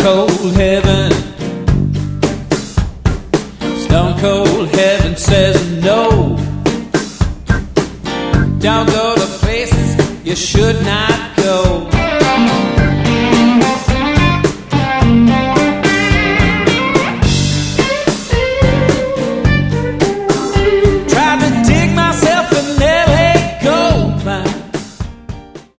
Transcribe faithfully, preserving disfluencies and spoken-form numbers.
cold heaven. Stone cold heaven says no. Don't go to places you should not go.